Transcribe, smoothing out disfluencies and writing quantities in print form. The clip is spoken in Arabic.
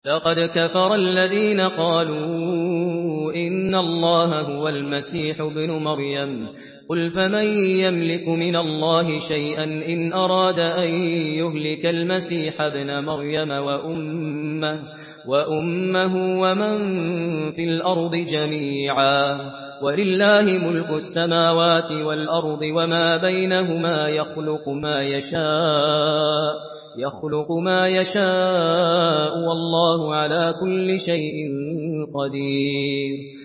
لقد كفر الذين قالوا إن الله هو المسيح ابن مريم قل فمن يملك من الله شيئا إن أراد أن يهلك المسيح ابن مريم وأمه ومن في الأرض جميعا ولله ملك السماوات والأرض وما بينهما يخلق ما يشاء والله على كل شيء قدير